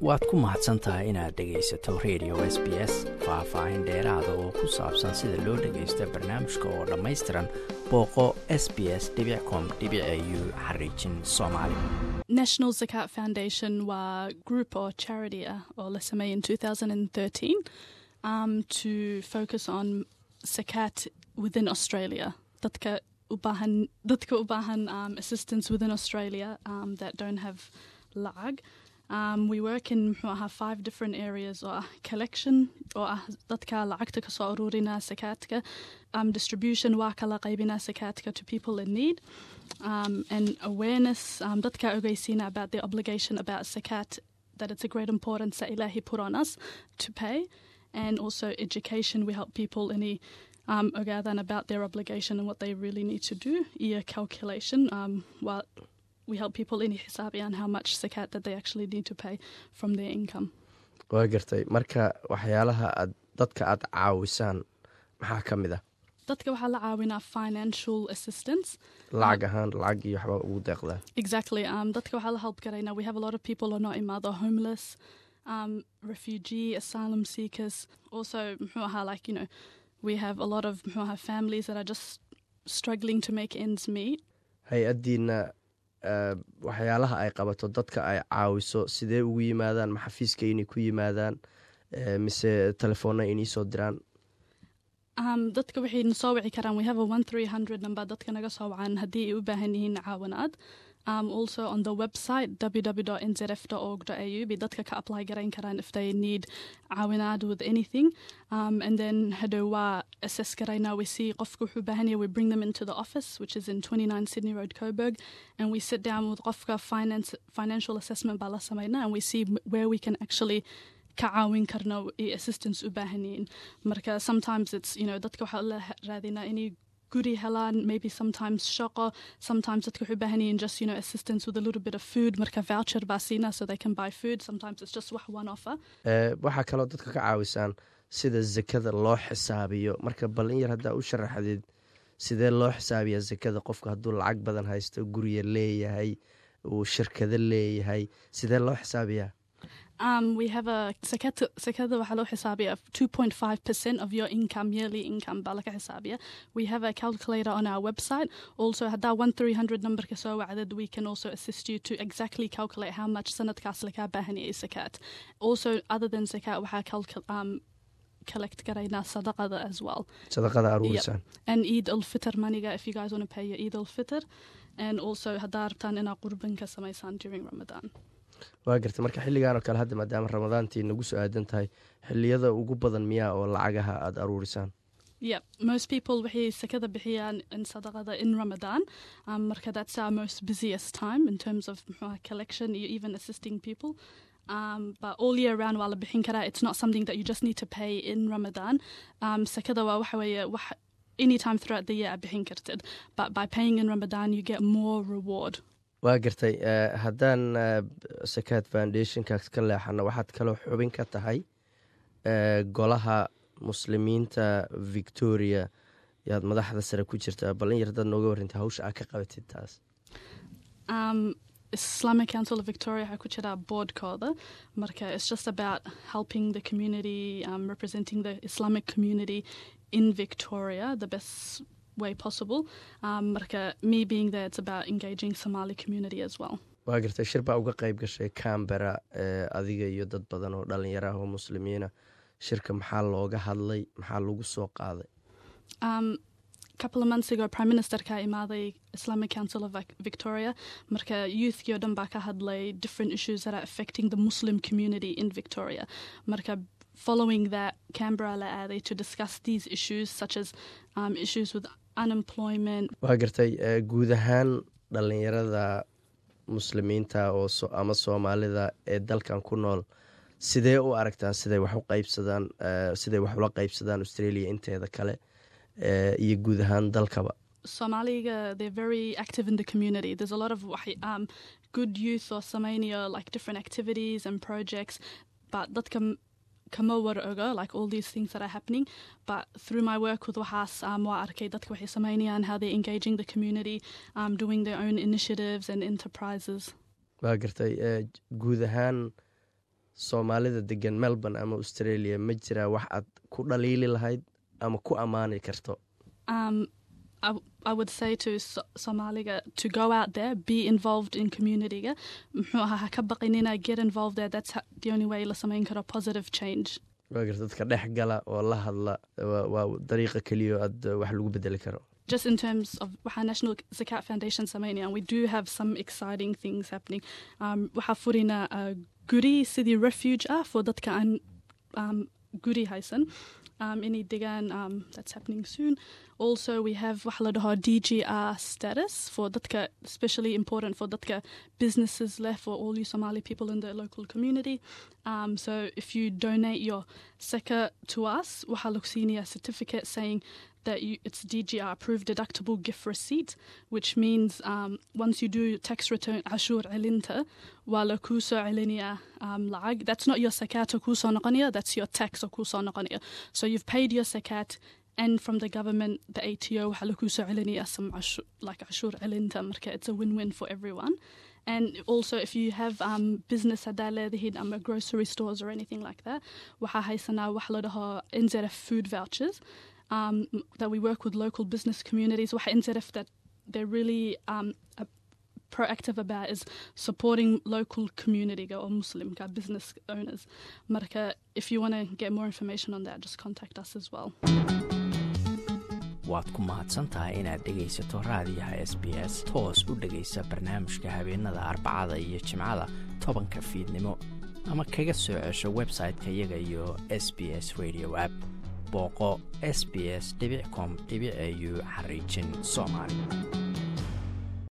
waad ku mahadsan tahay inaad dhegaysato radio SBS faah-faahin dheeraada oo ku saabsan sida loo dhagaysto barnaamijka oo dhammaystiran booqo sbs.com.au/Somali. National Zakat Foundation waa group oo charity ah oo la sameeyay in 2013 to focus on zakat within Australia. Dadka u baahan assistance within Australia that don't have lacag. We work in 5 different areas or collection or dadka lacagta ka soo ururina zakatka, distribution waa kala qaybina zakatka to people in need, and awareness dadka ogeysiina about the obligation about zakat, that it's a great importance that Ilahi put on us to pay, and also education. We help people ogaadan about their obligation and what they really need to do. Calculation we help people in xisaabiyan how much zakat that they actually need to pay from their income. waa gartay marka waxyaalaha dadka aad caawisaan maxaa ka mid ah? Dadka waxaa la caawinaa financial assistance, lacag ahaan lacag iyo waxba ugu deeqdaa. Exactly. Dadka waxaa la help garaynaa. We have a lot of people who are not imaado, homeless, refugee, asylum seekers. Also we have a lot of families that are just struggling to make ends meet. hay-addiina waxyaalaha ay qabato dadka ay caawiso sidee ugu yimaadaan? ma xafiiska inay ku yimaadaan mise telefoonna inay soo diraan? Dadka waxay soo wici karaan. We have a 1300 number dadka naga soo wacaan haddii ay u baahan yihiin caawinaad. Also on the website www.nzf.org.au be dadka ka apply garayn karaan if they need caawinaad with anything, and then hadowa assess garayna. We see qofka wuxuu baahan yahay, we bring them into the office which is in 29 Sydney Road, Coburg, and we sit down with qofka financial assessment baa la sameynaa, and we see where we can actually ka caawin karno assistance u baahan yihiin. Marka sometimes it's dadka waxaa la raadinaa inay guri helaan, maybe sometimes shaqo, sometimes dadka waxay u baahan yihiin just assistance with a little bit of food, marka voucher baa siina so they can buy food. Sometimes it's just one offer. waxaa kaloo dadka ka caawisaan sida zakada loo xisaabiyo. marka bal in yar haddaa u sharaxdeed sidee loo xisaabiyaa zakada qofka hadduu lacag badan haysto, guriga leeyahay, uu shirkado leeyahay, sidee loo xisaabiyaa? We have a zakada waxaa loo xisaabiya 2.5% of your income, yearly income baa laga xisaabiya. We have a calculator on our website. Also haddaa 1300 numberka soo wacdad, we can also assist you to exactly calculate how much sanadkaas lagaa baahan yahay zakat. Also other than zakat waxaa collect garaynaa sadaqada as well. sadaqada aruurisaan. And Eid al-Fitr maniga if you guys want to pay your Eid al-Fitr, and also haddaa rabtaan inaa qurbanka samaysaan during Ramadan. waa garta marka xilligan oo kale hadda maadaama ramadaantii nagu soo aadan tahay, xilliyada ugu badan miyaa oo lacagaha aad aruurisaan? Most people waxay zakada bixiyaan in sadaqada in Ramadan. Marka that's our most busiest time in terms of collection, even assisting people. But all year round waa la bixin karaa. It's not something that you just need to pay in Ramadan. Zakada waa waxa weeye anytime throughout the year aad bixin kartid, but by paying in Ramadan you get more reward. waa gartay. haddaan zakat foundationka ka leexano, waxaad kaloo xubin ka tahay golaha muslimiinta Victoria, yaad madaxda sare ku jirtaa. bal in yar dad nooga warintay hawsha aad ka qabatid taas. Islamic Council of Victoria waxaa ku jira boardkooda. Marka it's just about helping the community, representing the Islamic community in Victoria the best way possible. Marka me being there, it's about engaging Somali community as well. waa gartay. shir baa uga qayb gashay Canberra, adiga iyo dad badan oo dhalinyaro ah oo muslimiina. shirka maxaa looga hadlay? maxaa lagu soo qaaday? Couple of months ago Prime Minister ka imaaday Islamic Council of Victoria. Marka youthkii oo dhan baa ka hadlay different issues that are affecting the Muslim community in Victoria. Marka following that, Canberra la aaday to discuss these issues such as issues with unemployment. waa gartay. guud ahaan dhalinyarada muslimiinta oo ama soomaalida ee dalkan ku nool, sidee u aragtaa siday wax u qaybsadaan, siday wax ula qaybsadaan Australia inteeda kale iyo guud ahaan dalkaba? Somaliga, they're very active in the community. There's a lot of good youth or Somania, like different activities and projects, but dadka kama war oga like all these things that are happening. But through my work with Wahas, waa arkay dadka waxay sameynayaan, how they're engaging the community, doing their own initiatives and enterprises. waa gartay. guud ahaan soomaalida degan Melbourne ama Australia ma jiraa wax aad ku dhaliili lahayd ama ku amaani karto? I would say to Somaliga to go out there, be involved in community. Get involved there. That's the only way la samayn karo positive change. dadka dhex gala oo la hadla waa dariiqa kaliya aad wax lagu bedeli karo. Just in terms of our National Zakat Foundation Samania, we do have some exciting things happening. Waxa furina guri sidii refuge for dadka aan guri haysan. Any degan that's happening soon. Also, we have waxa DGR status for dadka, especially important for dadka businesses left, for all you Somali people in the local community. So if you donate your zakat to us, waxa a certificate saying that it's DGR approved deductible gift receipt, which means once you do tax return ashur alinta wala kuso alinia lag, that's not your zakat kuso noqoniya, that's your tax kuso noqoniya. So you've paid your zakat, and from the government, the ATO halakuso alinia some like ashur alinta marka. It's a win-win for everyone. And also, if you have business grocery stores or anything like that, waxa haysana waxa NZF food vouchers. That we work with local business communities. NZF that they're really proactive about is supporting local community or Muslim business owners. Marka, if you want to get more information on that, just contact us as well. waad ku mahadsantahay inaad dhegaysato raadiyaha SBS. toos u dhegaysa barnaamijka habeenada Arbacada iyo Jimcada 10 fiidnimo, ama kaga soo cesho website-ka iyaga iyo SBS Radio app. booqo sbs.com.au/Somali.